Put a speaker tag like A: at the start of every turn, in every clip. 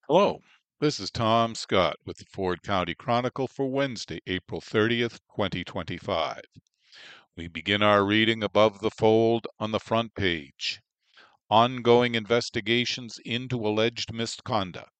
A: Hello, this is Tom Scott with the Ford County Chronicle for Wednesday, April 30th, 2025. We begin our reading above the fold on the front page. Ongoing investigations into alleged misconduct.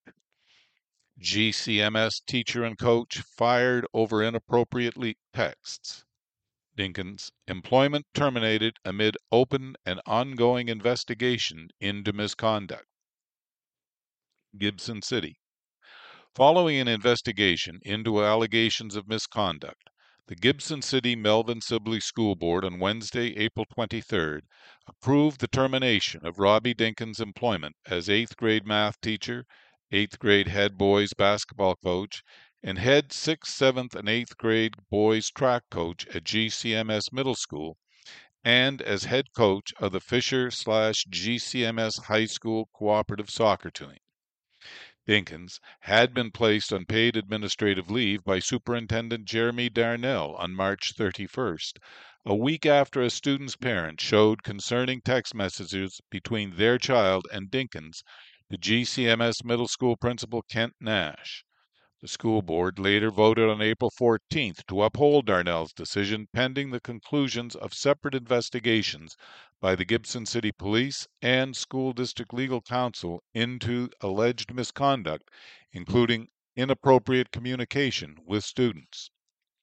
A: GCMS teacher and coach fired over inappropriate texts. Dinkins' employment terminated amid open and ongoing investigation into misconduct. Gibson City. Following an investigation into allegations of misconduct, the Gibson City Melvin Sibley School Board on Wednesday, April 23rd, approved the termination of Robbie Dinkins' employment as 8th grade math teacher, 8th grade head boys basketball coach, and head 6th, 7th, and 8th grade boys track coach at GCMS Middle School, and as head coach of the Fisher/GCMS High School Cooperative Soccer Team. Dinkins had been placed on paid administrative leave by Superintendent Jeremy Darnell on March 31st, a week after a student's parent showed concerning text messages between their child and Dinkins to GCMS Middle School Principal Kent Nash. The school board later voted on April 14th to uphold Darnell's decision pending the conclusions of separate investigations by the Gibson City Police and School District Legal Counsel into alleged misconduct, including inappropriate communication with students.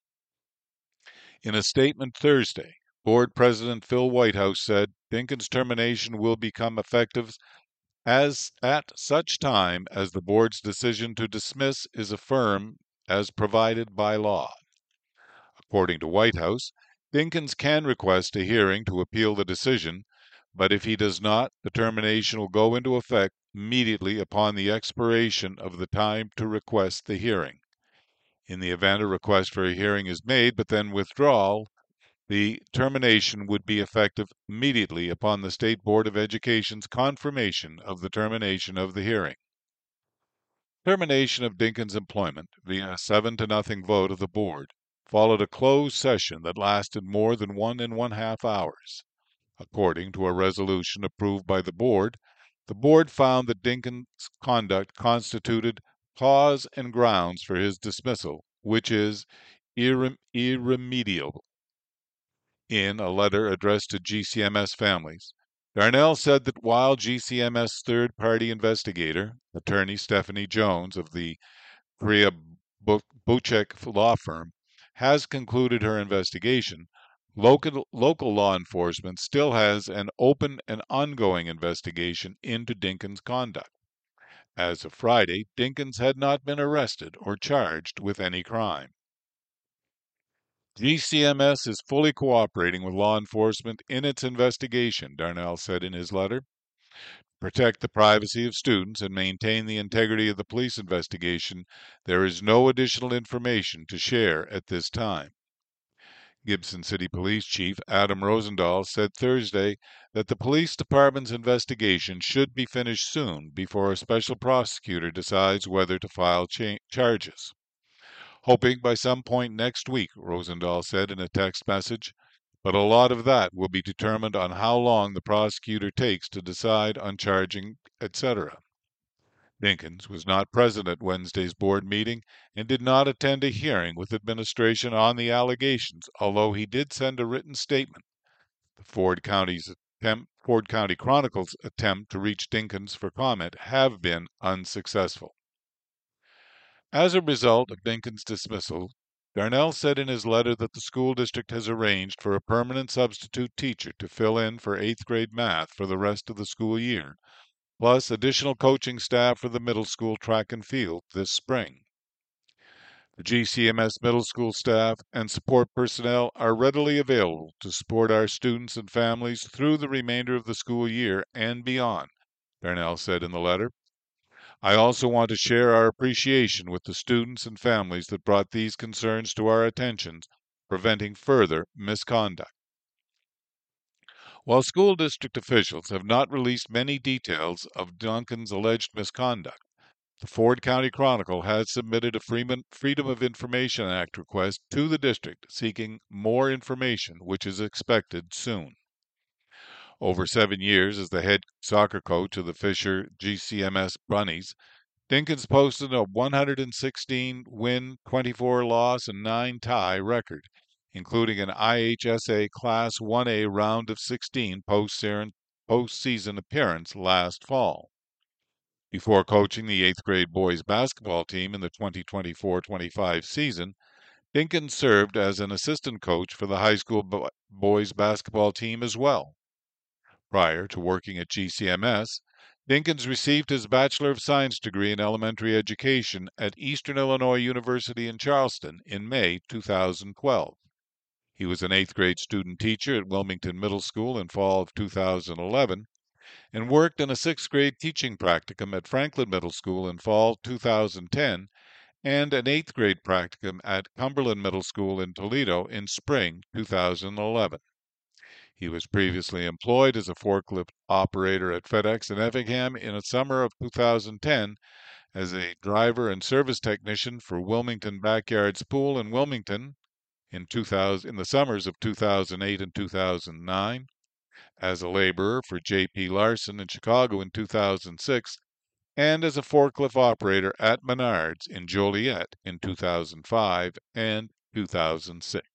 A: In a statement Thursday, Board President Phil Whitehouse said Dinkins' termination will become effective as at such time as the board's decision to dismiss is affirmed as provided by law. According to Whitehouse, Dinkins can request a hearing to appeal the decision, but if he does not, the termination will go into effect immediately upon the expiration of the time to request the hearing. In the event a request for a hearing is made but then withdrawal, the termination would be effective immediately upon the State Board of Education's confirmation of the termination of the hearing. Termination of Dinkins' employment via a 7-0 vote of the board followed a closed session that lasted more than 1.5 hours. According to a resolution approved by the board found that Dinkins' conduct constituted cause and grounds for his dismissal, which is irremediable. In a letter addressed to GCMS families, Darnell said that while GCMS third-party investigator, attorney Stephanie Jones of the Korea Buchek law firm, has concluded her investigation, local law enforcement still has an open and ongoing investigation into Dinkins' conduct. As of Friday, Dinkins had not been arrested or charged with any crime. GCMS is fully cooperating with law enforcement in its investigation, Darnell said in his letter. Protect the privacy of students and maintain the integrity of the police investigation, there is no additional information to share at this time. Gibson City Police Chief Adam Rosendahl said Thursday that the police department's investigation should be finished soon before a special prosecutor decides whether to file charges. Hoping by some point next week, Rosendahl said in a text message, but a lot of that will be determined on how long the prosecutor takes to decide on charging, etc. Dinkins was not present at Wednesday's board meeting and did not attend a hearing with administration on the allegations, although he did send a written statement. The Ford County Chronicle's attempt to reach Dinkins for comment have been unsuccessful. As a result of Dinkins' dismissal, Darnell said in his letter that the school district has arranged for a permanent substitute teacher to fill in for 8th grade math for the rest of the school year, plus additional coaching staff for the middle school track and field this spring. The GCMS middle school staff and support personnel are readily available to support our students and families through the remainder of the school year and beyond, Darnell said in the letter. I also want to share our appreciation with the students and families that brought these concerns to our attention, preventing further misconduct. While school district officials have not released many details of Duncan's alleged misconduct, the Ford County Chronicle has submitted a Freedom of Information Act request to the district seeking more information, which is expected soon. Over 7 years as the head soccer coach of the Fisher GCMS Bunnies, Dinkins posted a 116 win, 24 loss, and 9 tie record, including an IHSA Class 1A round of 16 postseason appearance last fall. Before coaching the 8th grade boys basketball team in the 2024-25 season, Dinkins served as an assistant coach for the high school boys basketball team as well. Prior to working at GCMS, Dinkins received his Bachelor of Science degree in elementary education at Eastern Illinois University in Charleston in May 2012. He was an 8th grade student teacher at Wilmington Middle School in fall of 2011 and worked in a 6th grade teaching practicum at Franklin Middle School in fall 2010 and an 8th grade practicum at Cumberland Middle School in Toledo in spring 2011. He was previously employed as a forklift operator at FedEx in Effingham in the summer of 2010, as a driver and service technician for Wilmington Backyards Pool in Wilmington in the summers of 2008 and 2009, as a laborer for J.P. Larson in Chicago in 2006, and as a forklift operator at Menards in Joliet in 2005 and 2006.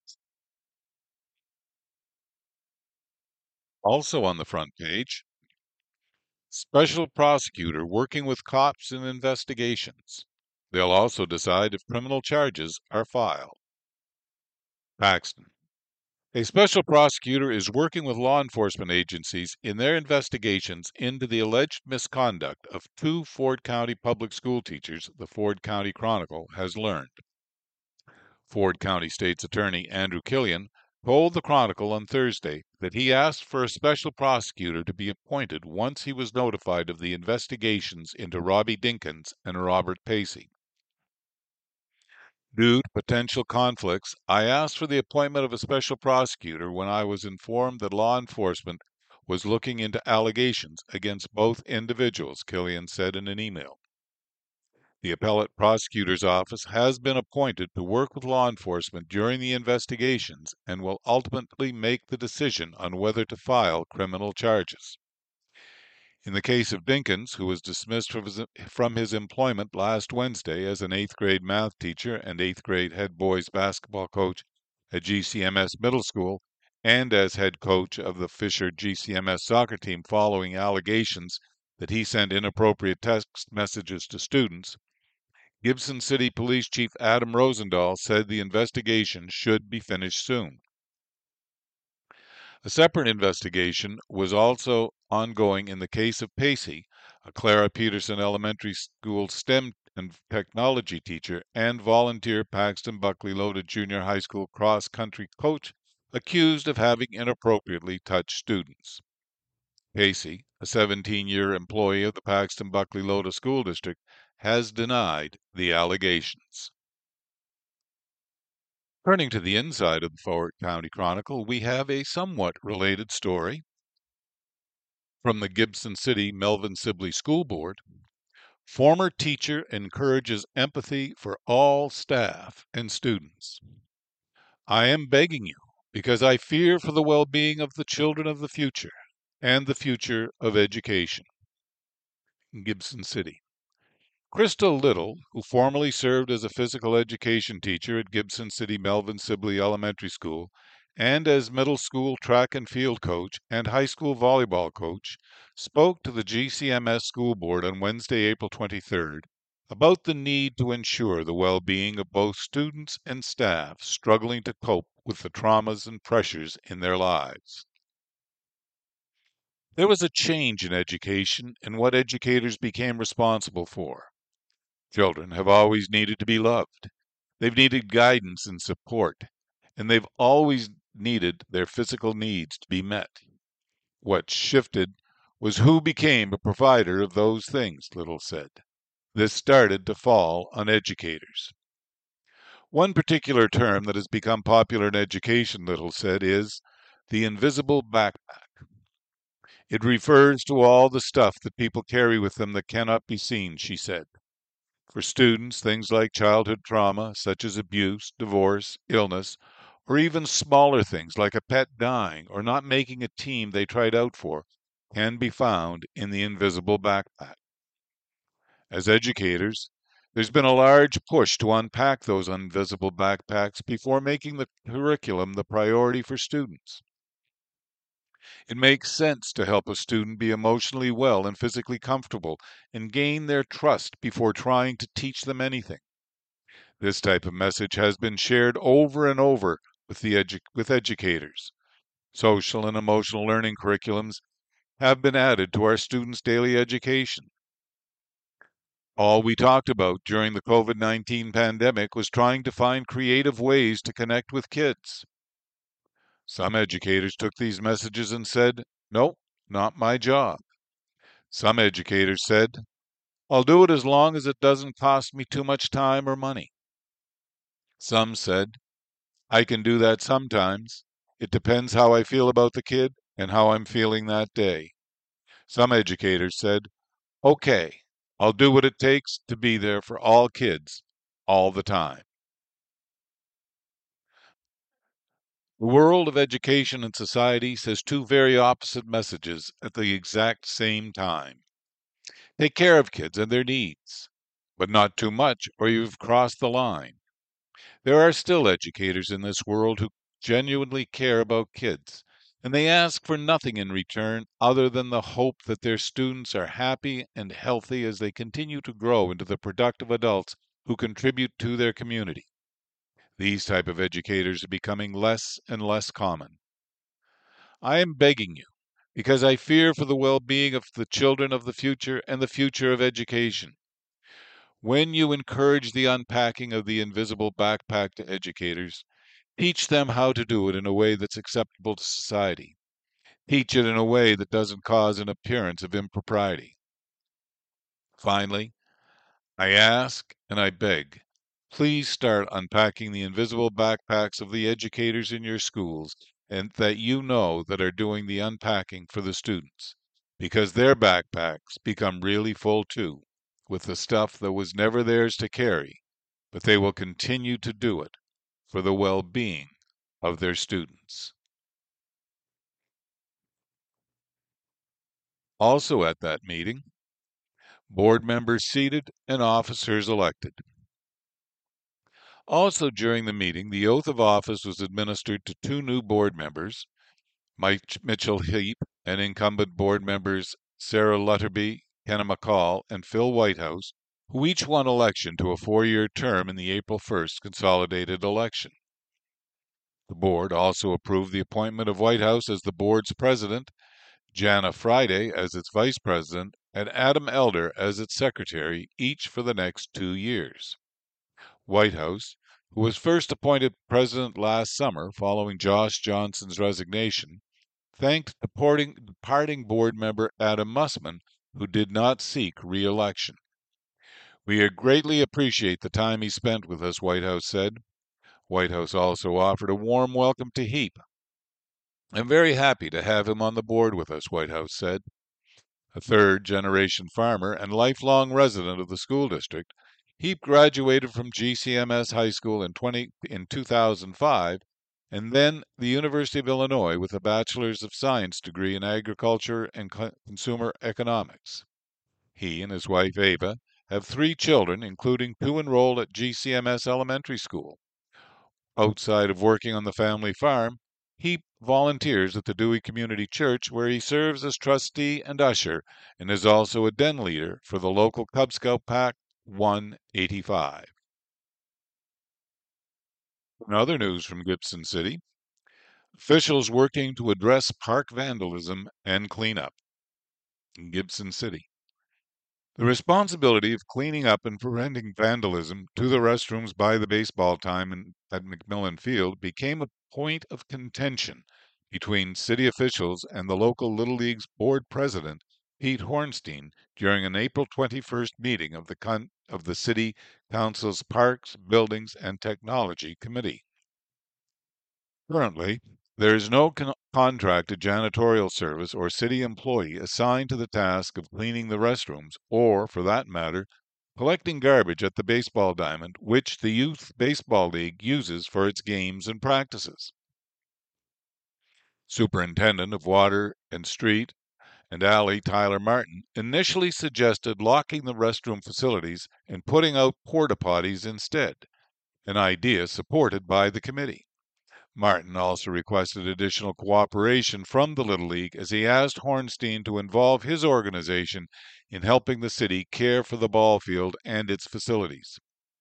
A: Also on the front page, special prosecutor working with cops in investigations. They'll also decide if criminal charges are filed. Paxton. A special prosecutor is working with law enforcement agencies in their investigations into the alleged misconduct of 2 Ford County public school teachers, the Ford County Chronicle has learned. Ford County State's Attorney Andrew Killian told the Chronicle on Thursday that he asked for a special prosecutor to be appointed once he was notified of the investigations into Robbie Dinkins and Robert Pacey. Due to potential conflicts, I asked for the appointment of a special prosecutor when I was informed that law enforcement was looking into allegations against both individuals, Killian said in an email. The appellate prosecutor's office has been appointed to work with law enforcement during the investigations and will ultimately make the decision on whether to file criminal charges. In the case of Dinkins, who was dismissed from his employment last Wednesday as an 8th grade math teacher and 8th grade head boys basketball coach at GCMS Middle School, and as head coach of the Fisher GCMS soccer team following allegations that he sent inappropriate text messages to students, Gibson City Police Chief Adam Rosendahl said the investigation should be finished soon. A separate investigation was also ongoing in the case of Pacey, a Clara Peterson Elementary School STEM and technology teacher and volunteer Paxton Buckley Loaded Junior High School cross country coach, accused of having inappropriately touched students. Pacey, a 17-year employee of the Paxton Buckley Loda School District, has denied the allegations. Turning to the inside of the Ford County Chronicle, we have a somewhat related story from the Gibson City Melvin Sibley School Board. Former teacher encourages empathy for all staff and students. I am begging you because I fear for the well-being of the children of the future and the future of education. Gibson City. Crystal Little, who formerly served as a physical education teacher at Gibson City Melvin Sibley Elementary School and as middle school track and field coach and high school volleyball coach, spoke to the GCMS School Board on Wednesday, April 23rd, about the need to ensure the well-being of both students and staff struggling to cope with the traumas and pressures in their lives. There was a change in education and what educators became responsible for. Children have always needed to be loved. They've needed guidance and support, and they've always needed their physical needs to be met. What shifted was who became a provider of those things, Little said. This started to fall on educators. One particular term that has become popular in education, Little said, is the invisible backpack. It refers to all the stuff that people carry with them that cannot be seen, she said. For students, things like childhood trauma, such as abuse, divorce, illness, or even smaller things like a pet dying or not making a team they tried out for, can be found in the invisible backpack. As educators, there's been a large push to unpack those invisible backpacks before making the curriculum the priority for students. It makes sense to help a student be emotionally well and physically comfortable and gain their trust before trying to teach them anything. This type of message has been shared over and over with educators. Social and emotional learning curriculums have been added to our students' daily education. All we talked about during the COVID 19 pandemic was trying to find creative ways to connect with kids. Some educators took these messages and said, "Nope, not my job." Some educators said, "I'll do it as long as it doesn't cost me too much time or money." Some said, "I can do that sometimes. It depends how I feel about the kid and how I'm feeling that day." Some educators said, "Okay, I'll do what it takes to be there for all kids all the time." The world of education and society says two very opposite messages at the exact same time. Take care of kids and their needs, but not too much or you've crossed the line. There are still educators in this world who genuinely care about kids, and they ask for nothing in return other than the hope that their students are happy and healthy as they continue to grow into the productive adults who contribute to their community. These type of educators are becoming less and less common. I am begging you, because I fear for the well-being of the children of the future and the future of education. When you encourage the unpacking of the invisible backpack to educators, teach them how to do it in a way that's acceptable to society. Teach it in a way that doesn't cause an appearance of impropriety. Finally, I ask and I beg, please start unpacking the invisible backpacks of the educators in your schools and that you know that are doing the unpacking for the students, because their backpacks become really full too, with the stuff that was never theirs to carry, but they will continue to do it for the well-being of their students. Also at that meeting, board members seated and officers elected. Also during the meeting, the oath of office was administered to two new board members, Mike Mitchell Heap, and incumbent board members Sarah Lutterby, Kenna McCall, and Phil Whitehouse, who each won election to a 4-year term in the April 1st consolidated election. The board also approved the appointment of Whitehouse as the board's president, Jana Friday as its vice president, and Adam Elder as its secretary, each for the next 2 years. Whitehouse, who was first appointed president last summer following Josh Johnson's resignation, thanked departing board member Adam Mussman, who did not seek re-election. "We greatly appreciate the time he spent with us," Whitehouse said. Whitehouse also offered a warm welcome to Heap. "I'm very happy to have him on the board with us," Whitehouse said. A third-generation farmer and lifelong resident of the school district, Heap graduated from GCMS High School in 2005 and then the University of Illinois with a Bachelor's of Science degree in Agriculture and Consumer Economics. He and his wife Ava have 3 children, including 2 enrolled at GCMS Elementary School. Outside of working on the family farm, he volunteers at the Dewey Community Church, where he serves as trustee and usher and is also a den leader for the local Cub Scout Pack 185. In other news from Gibson City, officials working to address park vandalism and cleanup in Gibson City. The responsibility of cleaning up and preventing vandalism to the restrooms by the baseball time at McMillan Field became a point of contention between city officials and the local Little League's board president, Pete Hornstein, during an April 21st meeting of the City Council's Parks, Buildings, and Technology Committee. Currently, there is no contracted janitorial service or city employee assigned to the task of cleaning the restrooms, or, for that matter, collecting garbage at the baseball diamond, which the Youth Baseball League uses for its games and practices. Superintendent of Water and Street and ally Tyler Martin initially suggested locking the restroom facilities and putting out porta potties instead, an idea supported by the committee. Martin also requested additional cooperation from the Little League as he asked Hornstein to involve his organization in helping the city care for the ball field and its facilities.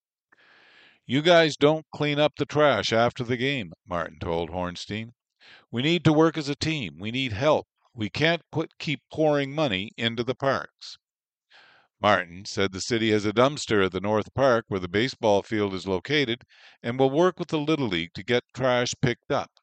A: "You guys don't clean up the trash after the game," Martin told Hornstein. "We need to work as a team. We need help. We can't keep pouring money into the parks." Martin said the city has a dumpster at the North Park where the baseball field is located and will work with the Little League to get trash picked up.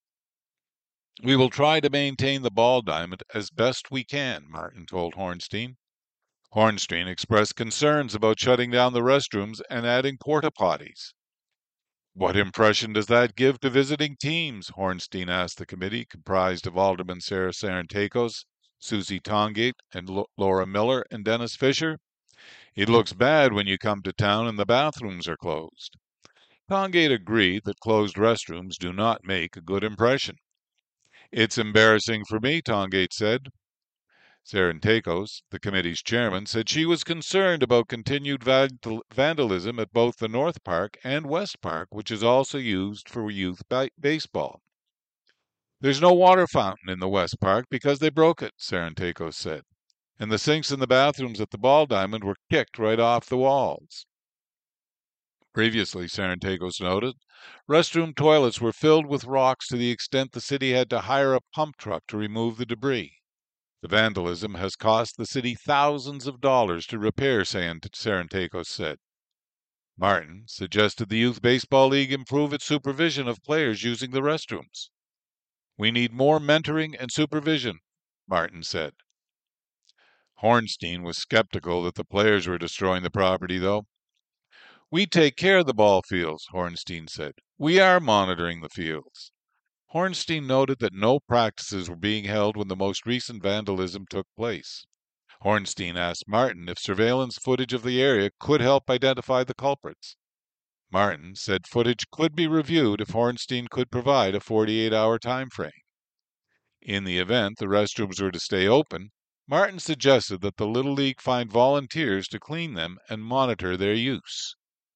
A: "We will try to maintain the ball diamond as best we can," Martin told Hornstein. Hornstein expressed concerns about shutting down the restrooms and adding porta potties. "What impression does that give to visiting teams?" Hornstein asked the committee, comprised of Alderman Sarah Sarantakos, Susie Tongate, and Laura Miller and Dennis Fisher. "It looks bad when you come to town and the bathrooms are closed." Tongate agreed that closed restrooms do not make a good impression. "It's embarrassing for me," Tongate said. Sarantakos, the committee's chairman, said she was concerned about continued vandalism at both the North Park and West Park, which is also used for youth baseball. "There's no water fountain in the West Park because they broke it," Sarantakos said, "and the sinks in the bathrooms at the ball diamond were kicked right off the walls." Previously, Sarantakos noted, restroom toilets were filled with rocks to the extent the city had to hire a pump truck to remove the debris. The vandalism has cost the city thousands of dollars to repair, Sarantakos said. Martin suggested the Youth Baseball League improve its supervision of players using the restrooms. "We need more mentoring and supervision," Martin said. Hornstein was skeptical that the players were destroying the property, though. "We take care of the ball fields," Hornstein said. "We are monitoring the fields." Hornstein noted that no practices were being held when the most recent vandalism took place. Hornstein asked Martin if surveillance footage of the area could help identify the culprits. Martin said footage could be reviewed if Hornstein could provide a 48-hour time frame. In the event the restrooms were to stay open, Martin suggested that the Little League find volunteers to clean them and monitor their use.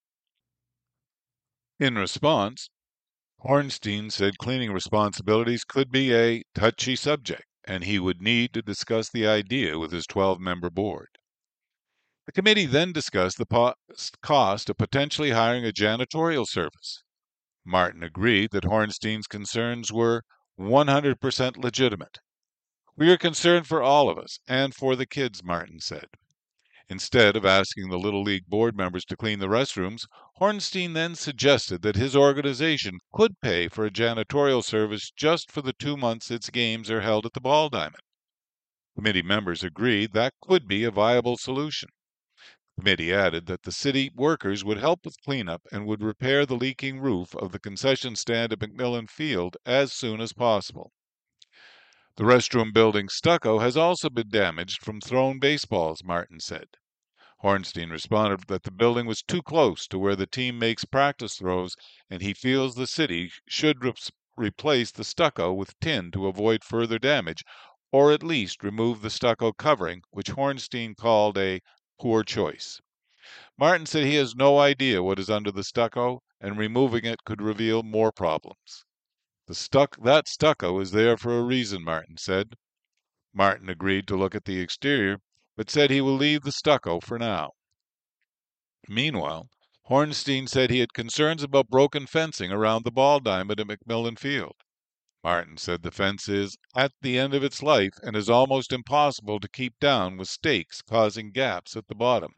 A: In response, Hornstein said cleaning responsibilities could be a touchy subject, and he would need to discuss the idea with his 12-member board. The committee then discussed the cost of potentially hiring a janitorial service. Martin agreed that Hornstein's concerns were 100% legitimate. "We are concerned for all of us and for the kids," Martin said. Instead of asking the Little League board members to clean the restrooms, Hornstein then suggested that his organization could pay for a janitorial service just for the 2 months its games are held at the ball diamond. Committee members agreed that could be a viable solution. The committee added that the city workers would help with cleanup and would repair the leaking roof of the concession stand at McMillan Field as soon as possible. "The restroom building stucco has also been damaged from thrown baseballs," Martin said. Hornstein responded that the building was too close to where the team makes practice throws, and he feels the city should replace the stucco with tin to avoid further damage, or at least remove the stucco covering, which Hornstein called a poor choice. Martin said he has no idea what is under the stucco, and removing it could reveal more problems. That stucco is there for a reason," Martin said. Martin agreed to look at the exterior, but said he will leave the stucco for now. Meanwhile, Hornstein said he had concerns about broken fencing around the ball diamond at McMillan Field. Martin said the fence is at the end of its life and is almost impossible to keep down with stakes causing gaps at the bottom.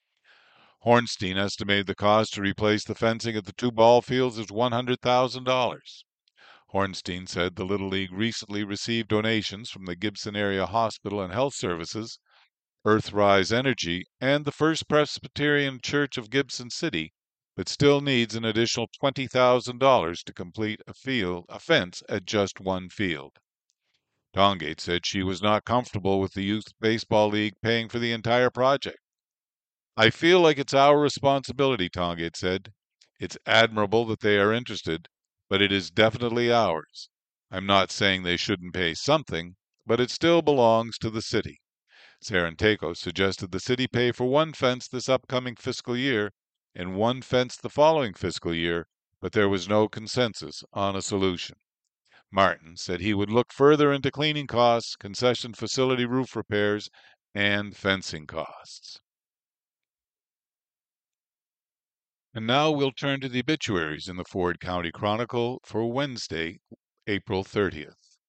A: Hornstein estimated the cost to replace the fencing at the two ball fields as $100,000. Hornstein said the Little League recently received donations from the Gibson Area Hospital and Health Services, Earthrise Energy, and the First Presbyterian Church of Gibson City, but still needs an additional $20,000 to complete a fence at just one field. Tongate said she was not comfortable with the Youth Baseball League paying for the entire project. "I feel like it's our responsibility," Tongate said. "It's admirable that they are interested, but it is definitely ours. I'm not saying they shouldn't pay something. but it still belongs to the city. Sarantakos suggested the city pay for one fence this upcoming fiscal year and one fence the following fiscal year, but there was no consensus on a solution. Martin said he would look further into cleaning costs, concession facility roof repairs, and fencing costs. And now we'll turn to the obituaries in the Ford County Chronicle for Wednesday, April 30th.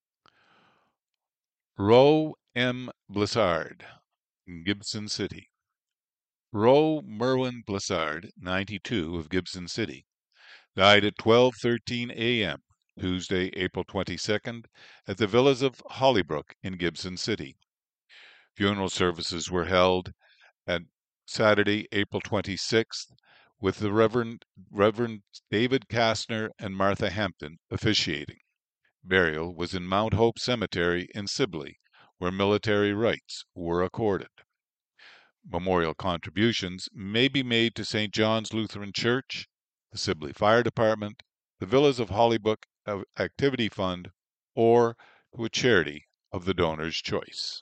A: Roe M. Blissard, Gibson City. Roe Merwin Blissard, 92, of Gibson City, died at 12:13 a.m. Tuesday, April 22nd, at the Villas of Hollybrook in Gibson City. Funeral services were held at Saturday, April 26th, with the Reverend David Kastner and Martha Hampton officiating. Burial was in Mount Hope Cemetery in Sibley, where military rites were accorded. Memorial contributions may be made to St. John's Lutheran Church, the Sibley Fire Department, the Villas of Hollybrook Activity Fund, or to a charity of the donor's choice.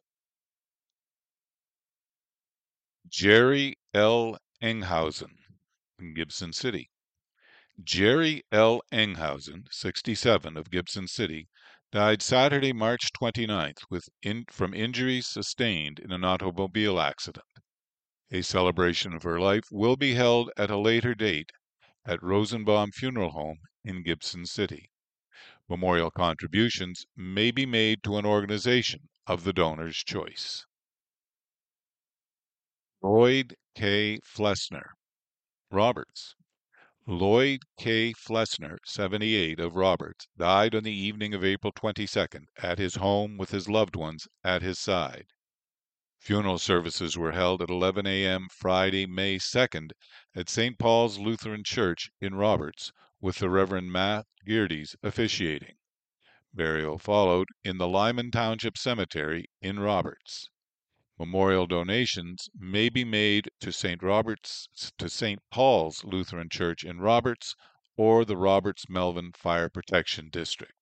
A: Jerry L. Enghausen, in Gibson City. Jerry L. Enghausen, 67, of Gibson City, died Saturday, March 29th from injuries sustained in an automobile accident. A celebration of her life will be held at a later date at Rosenbaum Funeral Home in Gibson City. Memorial contributions may be made to an organization of the donor's choice. Lloyd K. Flessner, Roberts. Lloyd K. Flessner, 78, of Roberts, died on the evening of April 22nd at his home with his loved ones at his side. Funeral services were held at 11 a.m. Friday, May 2nd at St. Paul's Lutheran Church in Roberts, with the Reverend Matt Geardes officiating. Burial followed in the Lyman Township Cemetery in Roberts. Memorial donations may be made to St. Paul's Lutheran Church in Roberts or the Roberts Melvin Fire Protection District.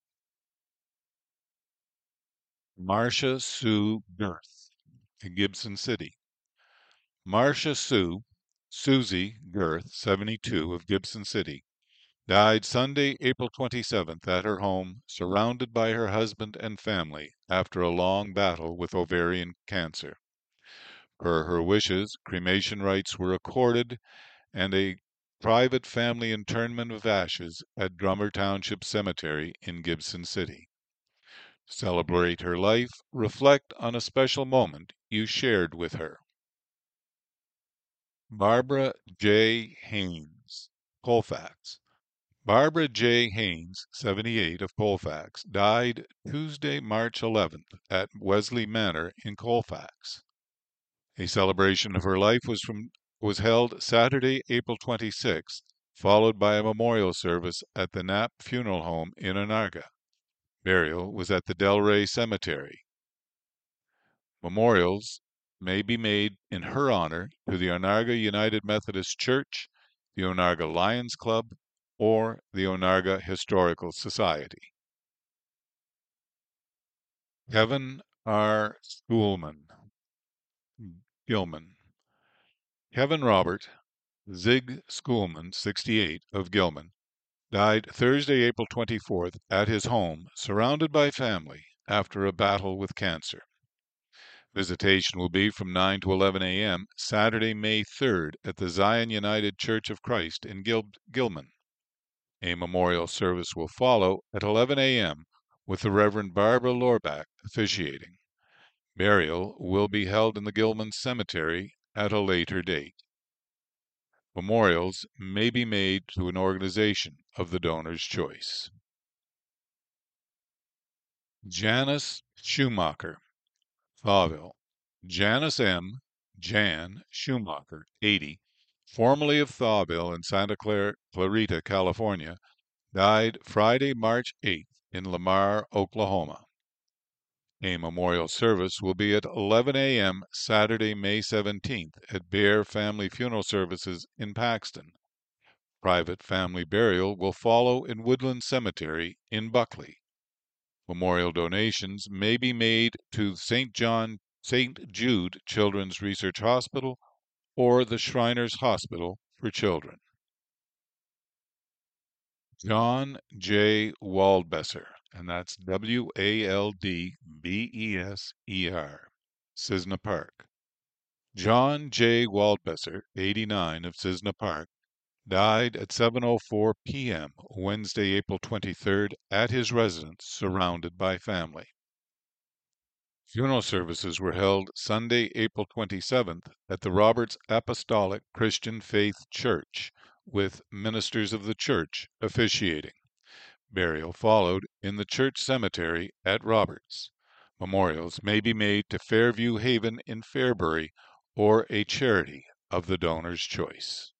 A: Marcia Sue Girth, in Gibson City. Marcia Susie Girth, 72, of Gibson City, died Sunday, April 27th at her home, surrounded by her husband and family after a long battle with ovarian cancer. Per her wishes, cremation rites were accorded and a private family interment of ashes at Drummer Township Cemetery in Gibson City. To celebrate her life, reflect on a special moment you shared with her. Barbara J. Haynes, Colfax. Barbara J. Haynes, 78, of Colfax, died Tuesday, March 11th at Wesley Manor in Colfax. A celebration of her life was held Saturday, April 26th, followed by a memorial service at the Knapp Funeral Home in Onarga. Burial was at the Delray Cemetery. Memorials may be made in her honor to the Onarga United Methodist Church, the Onarga Lions Club, or the Onarga Historical Society. Kevin R. Schoolman, Gilman. Kevin Robert Zig Schoolman, 68, of Gilman, died Thursday, April 24th, at his home, surrounded by family, after a battle with cancer. Visitation will be from 9 to 11 a.m. Saturday, May 3rd, at the Zion United Church of Christ in Gilman. A memorial service will follow at 11 a.m. with the Reverend Barbara Lorbach officiating. Burial will be held in the Gilman Cemetery at a later date. Memorials may be made to an organization of the donor's choice. Janice Schumacher, Thawville. Janice M. Jan Schumacher, 80, formerly of Thawville in Santa Clarita, California, died Friday, March 8th in Lamar, Oklahoma. A memorial service will be at 11 a.m. Saturday, May 17th at Bear Family Funeral Services in Paxton. Private family burial will follow in Woodland Cemetery in Buckley. Memorial donations may be made to St. Jude Children's Research Hospital or the Shriners Hospital for Children. John J. Waldbesser, and that's Waldbeser, Cisna Park. John J. Waldbesser, 89, of Cisna Park, died at 7:04 p.m. Wednesday, April 23rd, at his residence, surrounded by family. Funeral services were held Sunday, April 27th, at the Roberts Apostolic Christian Faith Church, with ministers of the church officiating. Burial followed in the church cemetery at Roberts. Memorials may be made to Fairview Haven in Fairbury or a charity of the donor's choice.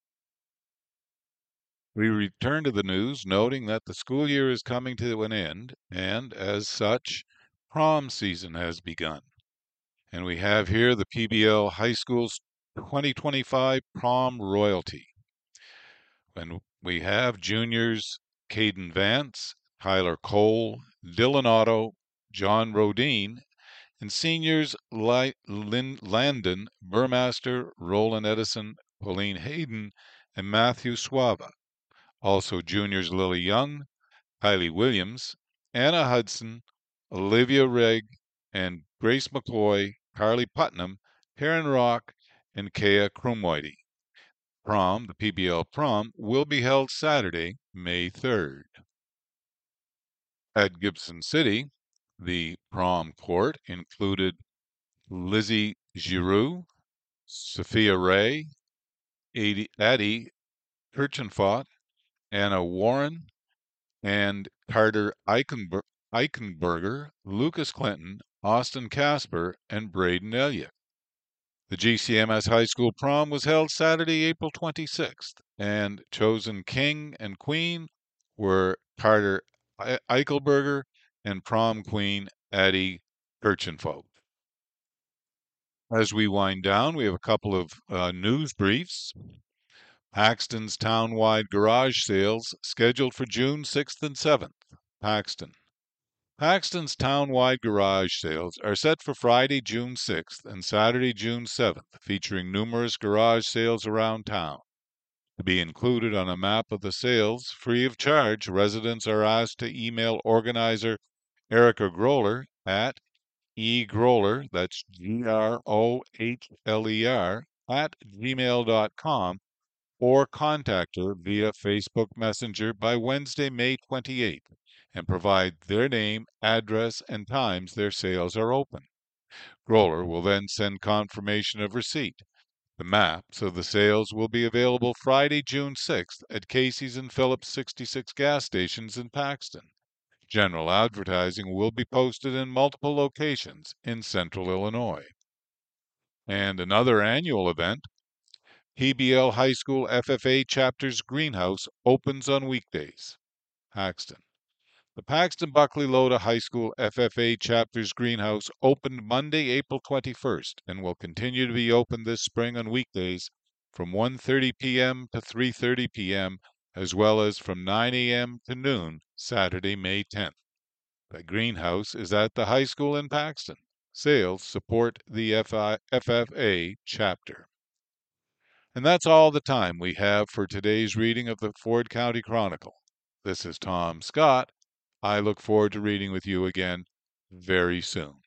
A: We return to the news, noting that the school year is coming to an end, and as such, prom season has begun. And we have here the PBL High School's 2025 prom royalty. And we have juniors Caden Vance, Tyler Cole, Dylan Otto, John Rodine, and seniors Landon Burmaster, Roland Edison, Pauline Hayden, and Matthew Suava. Also juniors Lily Young, Kylie Williams, Anna Hudson, Olivia Rigg, and Grace McCoy, Carly Putnam, Karen Rock, and Kea Krumwhitey. Prom, the PBL prom, will be held Saturday, May 3rd. At Gibson City, the prom court included Lizzie Giroux, Sophia Ray, Addie Kirchenfott, Anna Warren, and Carter Eichenberger, Lucas Clinton, Austin Casper, and Braden Elliott. The GCMS High School prom was held Saturday, April 26th, and chosen king and queen were Carter Eichelberger and prom queen Addie Kirchenfolk. As we wind down, we have a couple of news briefs. Paxton's town-wide garage sales scheduled for June 6th and 7th. Paxton. Paxton's town-wide garage sales are set for Friday, June 6th and Saturday, June 7th, featuring numerous garage sales around town. To be included on a map of the sales, free of charge, residents are asked to email organizer Erica Groller at egroller, that's Grohler, at gmail.com, or contact her via Facebook Messenger by Wednesday, May 28th, and provide their name, address, and times their sales are open. Groller will then send confirmation of receipt. The maps of the sales will be available Friday, June 6th at Casey's and Phillips 66 gas stations in Paxton. General advertising will be posted in multiple locations in central Illinois. And another annual event, PBL High School FFA Chapter's Greenhouse opens on weekdays. Paxton. The Paxton Buckley Loda High School FFA Chapter's Greenhouse opened Monday, April 21st, and will continue to be open this spring on weekdays from 1:30 p.m. to 3:30 p.m., as well as from 9 a.m. to noon, Saturday, May 10th. The greenhouse is at the high school in Paxton. Sales support the FFA chapter. And that's all the time we have for today's reading of the Ford County Chronicle. This is Tom Scott. I look forward to reading with you again very soon.